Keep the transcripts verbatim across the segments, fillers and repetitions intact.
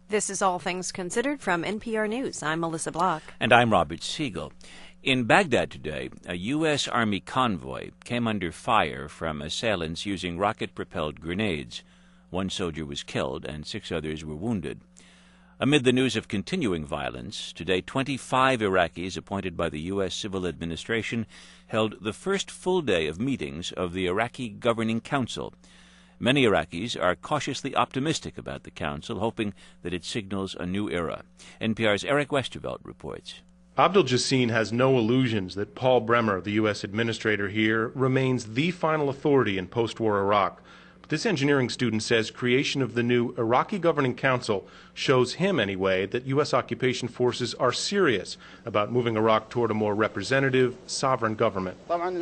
This is All Things Considered from N P R News. I'm Melissa Block. And I'm Robert Siegel. In Baghdad today, a U S Army convoy came under fire from assailants using rocket-propelled grenades. One soldier was killed and six others were wounded. Amid the news of continuing violence, today twenty-five Iraqis appointed by the U S civil administration held the first full day of meetings of the Iraqi Governing Council. Many Iraqis are cautiously optimistic about the council, hoping that it signals a new era. N P R's Eric Westervelt reports. Abdel Jassin has no illusions that Paul Bremer, the U S administrator here, remains the final authority in post-war Iraq. But this engineering student says creation of the new Iraqi Governing Council shows him, anyway, that U S occupation forces are serious about moving Iraq toward a more representative, sovereign government.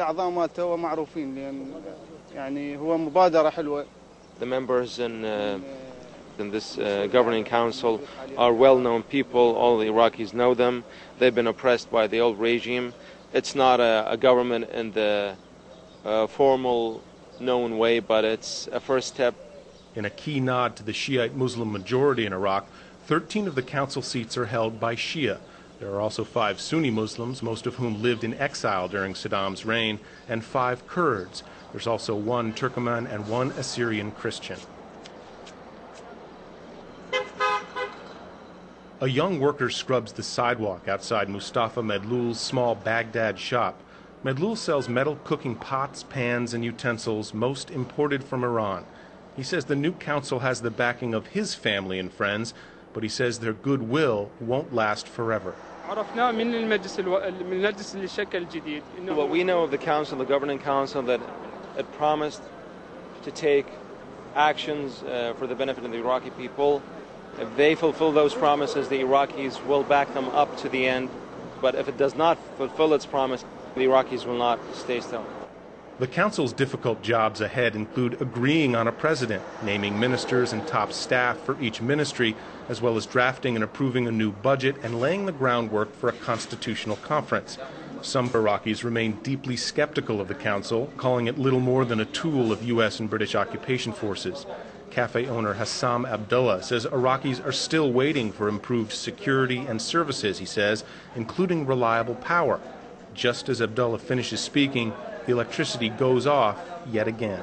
The members in, uh, in this uh, governing council are well-known people. All the Iraqis know them. They've been oppressed by the old regime. It's not a, a government in the uh, formal, known way, but it's a first step. In a key nod to the Shiite Muslim majority in Iraq, thirteen of the council seats are held by Shia. There are also five Sunni Muslims, most of whom lived in exile during Saddam's reign, and five Kurds. There's also one Turkoman and one Assyrian Christian. A young worker scrubs the sidewalk outside Mustafa Medlul's small Baghdad shop. Medlul sells metal cooking pots, pans, and utensils, most imported from Iran. He says the new council has the backing of his family and friends, but he says their goodwill won't last forever. What we know of the council, the governing council, that it promised to take actions uh, for the benefit of the Iraqi people. If they fulfill those promises, the Iraqis will back them up to the end. But if it does not fulfill its promise, the Iraqis will not stay still. The council's difficult jobs ahead include agreeing on a president, naming ministers and top staff for each ministry, as well as drafting and approving a new budget and laying the groundwork for a constitutional conference. Some Iraqis remain deeply skeptical of the council, calling it little more than a tool of U S and British occupation forces. Cafe owner Hassam Abdullah says Iraqis are still waiting for improved security and services, he says, including reliable power. Just as Abdullah finishes speaking, the electricity goes off yet again.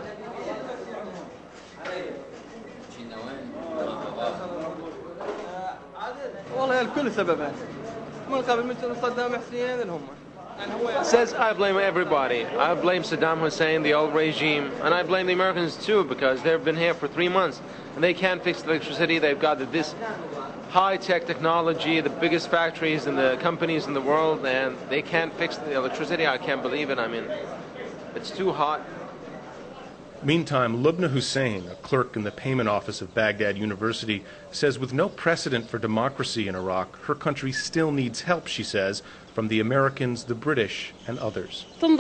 Says I blame everybody. I blame Saddam Hussein, the old regime, and I blame the Americans too, because they've been here for three months and they can't fix the electricity. They've got this high-tech technology, the biggest factories and the companies in the world, and they can't fix the electricity. I can't believe it. I mean, it's too hot. Meantime, Lubna Hussein, a clerk in the payment office of Baghdad University, says with no precedent for democracy in Iraq, her country still needs help, she says, from the Americans, the British, and others. This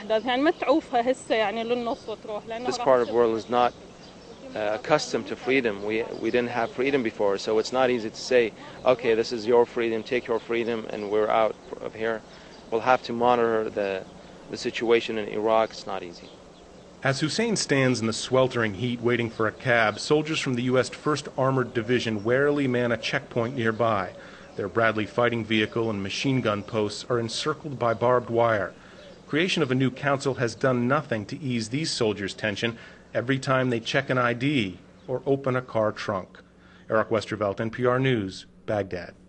part of the world is not uh, accustomed to freedom. We, we didn't have freedom before, so it's not easy to say, okay, this is your freedom, take your freedom, and we're out of here. We'll have to monitor the, the situation in Iraq. It's not easy. As Hussein stands in the sweltering heat waiting for a cab, soldiers from the U S first Armored Division warily man a checkpoint nearby. Their Bradley fighting vehicle and machine gun posts are encircled by barbed wire. Creation of a new council has done nothing to ease these soldiers' tension every time they check an I D or open a car trunk. Eric Westervelt, N P R News, Baghdad.